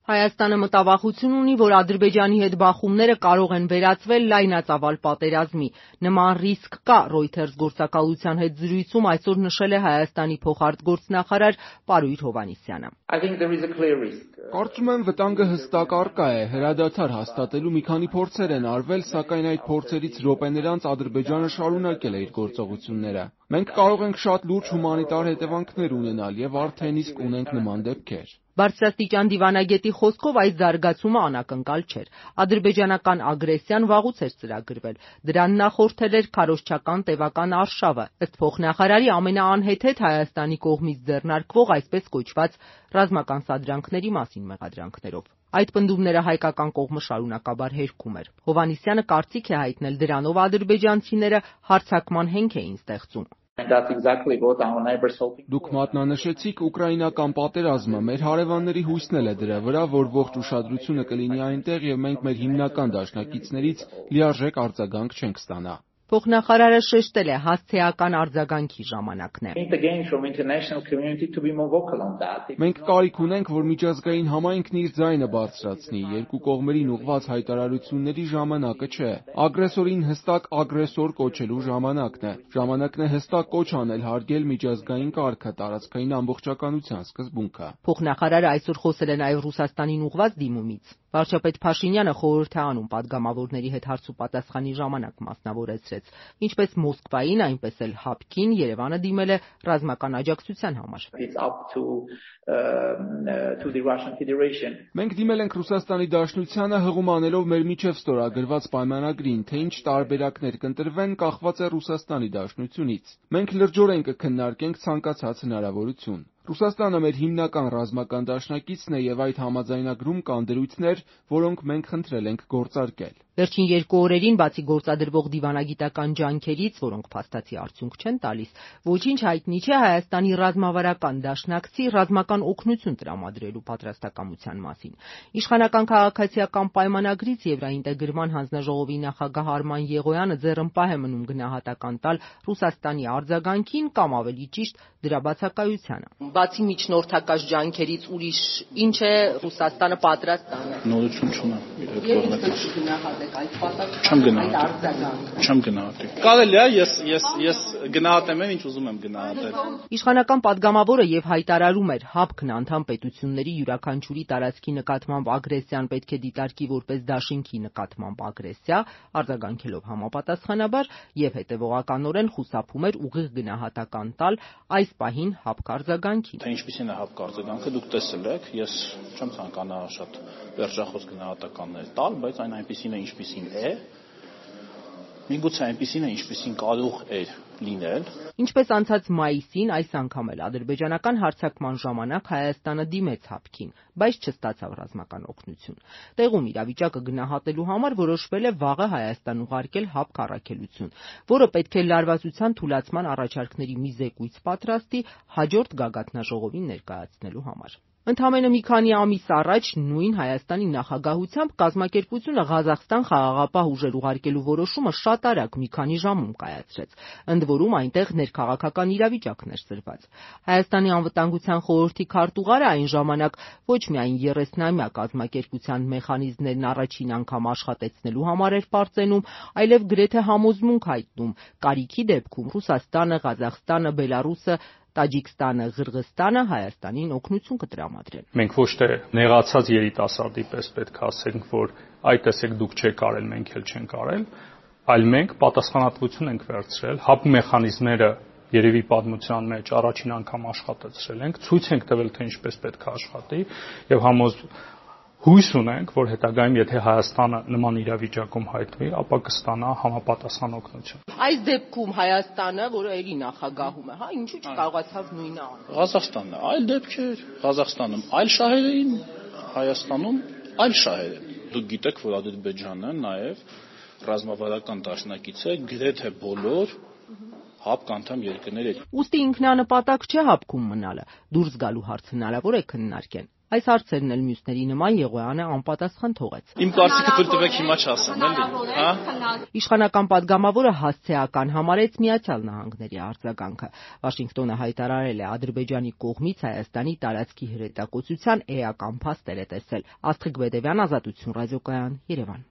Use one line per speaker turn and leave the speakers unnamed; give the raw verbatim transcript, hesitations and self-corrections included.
Հայաստանը մտավախություն ունի, որ Ադրբեջանի հետ բախումները կարող են վերածվել լայնածավալ պատերազմի։ Նման ռիսկ կա, Reuters գործակալության հետ զրույցում այսօր նշել է Հայաստանի փոխարտգործնախարար Պարույր Հովհաննիսյանը։
Կարծում եմ վտանգը հստակ առկա է, հրադադար հաստատելու մի քանի փորձեր են արվել, սակայն այդ փորձերից րոպեներ անց Ադրբեջանը շարունակել է իր գործողությունները։ Մենք կարող ենք շատ լուրջ հումանիտար հետևանքներ ունենալ և արդեն իսկ ունենք նման դեպքեր։
Բարձրաստիճան դիվանագետի խոսքով այս զարգացումը անակնկալ չէր։ Ադրբեջանական ագրեսիան վաղուց էր ծրագրվել։ Դրան նախորդել էր քարոզչական տևական արշավը, ըստ փոխնախարարի ամենաանհեթեթ Հայաստանի կողմից ձեռնարկվող այսպես կոչված ռազմական սադրանքների մասին մեղադրանքներով։ Այդ պնդումները հայկական կողմը շարունակաբար հերքում էր։ Հովհաննիսյանը կարծիք է հայտնել դրանով ադրբեջանցիները հարձակման հենք էին ստեղծում։
Դուք մատնանշեցիք ուկրաինական պատերազմը, մեր հարևանների հույսն էլ է դրա վրա, որ ողջ ուշադրությունը կլինի այնտեղ և մենք մեր հիմնական դաշնակիցներից լիարժեք արձագանք չենք ստանա։
Փոխնախարարը շեշտել է հասցեական արձագանքի ժամանակն է։
Մենք կարիք ունենք, որ միջազգային համայնքն իր ձայնը բարձրացնի, երկու կողմերին ուղղված հայտարարությունների ժամանակը չէ։ Ագրեսորին հստակ ագրեսոր կոչելու ժամանակն է։ Ժամանակն է հստակ կոչ անել հարգել միջազգային կարգը, տարածքային ամբողջականության սկզբունքը։
Փոխնախարարը այսօր խոսել է նաև Ռուսաստանին ուղղված դիմումից։ Վարչապետ Փաշինյանը խորհուրդ է անում պատգամավորների հետ հարցուպատասխանի ժամանակ մասնավորեցրեց։ Ինչպես Մոսկվային, այնպես էլ Հապկին Երևանը դիմել է ռազմական աջակցության համար։
Մենք դիմել ենք Ռուսաստանի Դաշնությանը հղում անելով մեր միջև ստորագրված պայմանագրին, թե ինչ տարբերակներ կընտրվեն, կախված է Ռուսաստանի Դաշնությունից։ Մենք լրջորեն կքննարկենք ցանկացած հնարավորություն։ Ռուսաստանը մեր հիմնական ռազմական դաշնակիցն է և այդ համաձայնագրում կան դրույթներ, որոնք մենք խնդրել ենք գործարկել։
Վերջին երկու օրերին, բացի գործադրվող դիվանագիտական ջանքերից, որոնք փաստացի արդյունք չեն տալիս, ոչինչ հայտնի չէ Հայաստանի ռազմավարական դաշնակցի ռազմական օգնություն տրամադրելու պատրաստակամության մասին։ Իշխանական քաղաքացիական պայմանագրից Եվրաինտեգրման հանձնաժողովի նախագահ Արման Եղոյանը ձեռնպահ է մնում գնահատական տալ Ռուսաստանի արձագանքին կամ ավելի ճիշտ դրա բացակայությանը։ Բացի միջնորդական ջանքերից ուրիշ ինչ է Ռուսաստանը պատրաստ անել։
Նորություն չունեմ։ Չեմ գնահատել։ Չեմ գնահատել։ Կարելի է, ես ես ես գնահատեմ եմ, ինչ ուզում եմ գնահատել։
Իշխանական падգամավորը եւ հայտարարում էր ՀԱՊԿ-ն անդամ պետությունների յուրաքանչյուրի տարածքի նկատմամբ ագրեսիան պետք է դիտարկի որպես դաշինքի նկատմամբ ագրեսիա, արձագանքելով համապատասխանաբար եւ հետեւողականորեն խուսափում էր ուղիղ գնահատական տալ այս պահին ՀԱՊԿ արձագանքին։
Թե ինչպիսին է ՀԱՊԿ արձագանքը դուք տեսել եք, ես չեմ ցանկանա շատ վերջախոս գնահատականներ տալ, բայց այն այնպիսին է ինչպիսին է, միգուցե այնպիսին է ինչպիսին կարող էր լինել։
Ինչպես անցած մայիսին, այս անգամ էլ ադրբեջանական հարձակման ժամանակ Հայաստանը դիմեց ՀԱՊԿ-ին, բայց չստացավ ռազմական օգնություն։ Տեղում իրավիճակը գնահատելու համար որոշվել է վաղը Հայաստան ուղարկել ՀԱՊԿ առաքելություն, որը պետք է լարվածության թուլացման առաջարկների մի զեկույց պատրաստի հաջորդ գագաթնաժողովին ներկայացնելու համար։ Ընդամենը մի քանի ամիս առաջ նույն Հայաստանի նախագահությամբ կազմակերպությունը Ղազախստան խաղաղապահ ուժեր ուղարկելու որոշումը շատ արագ մի քանի ժամում կայացրեց, ընդ որում այնտեղ ներքաղաքական իրավիճակն էր սրված։ Հայաստանի անվտանգության խորհրդի քարտուղարը այն ժամանակ ոչ միայն երեսնամյա կազմակերպության մեխանիզմներն առաջին անգամ աշխատեցնելու համար էր պարծենում, այլև գրեթե համոզմունք հայտնում կարիքի դեպքում Ռուսաստանը, Ղազախստանը, Բելարուսը, Տաջիկստանը, Ղրղըզստանը Հայաստանին օգնություն կտրամադրեն։
Մենք ոչ թե նեղացած երիտասարդի պես պետք է ասենք, որ այ տեսեք դուք չեք արել, մենք էլ չենք արել, այլ մենք պատասխանատվություն ենք վերցրել, ՀԱՊԿ մեխանիզմները երևի պատմության մեջ առաջին անգամ աշխատեցրել ենք, ցույց ենք տվել, թե ինչպես պետք է աշխատի եւ համոզ հույս ունենք, որ հետագայում եթե Հայաստանը նման իրավիճակում հայտնվի, ապա կստանա համապատասխան օգնություն։
Այս դեպքում Հայաստանը, որը էլի նախագահում է, հա, ինչու չկարողացավ նույնը անել։
Ղազախստանը այլ դեպք էր, Ղազախստանում այլ շահեր էին, Հայաստանում այլ շահեր են։ Դուք գիտեք, որ Ադրբեջանը նաև ռազմավարական դաշնակից է գրեթե բոլոր ՀԱՊԿ անդամ երկրների։
Ուստի ինքնանպատակ չէ ՀԱՊԿ-ում մնալը, դուրս գալու հարցը հնարավոր է քննարկեն։ Այս հարցերն էլ մյուսների նման Եղոյանը անպատասխան թողեց։
Իմ կարծիքը թույլ տվեք հիմա չասեմ, էլի, հա։
Իշխանական падգամավորը հասցեական համարեց Միացյալ Նահանգների արձագանքը։ Վաշինգտոնը հայտարարել է Ադրբեջանի կողմից Հայաստանի տարածքի հրետակոծության էական փաստեր է տեսել։ Աստղիկ Բեդևյան, Ազատություն ռադիոկայան, Երևան։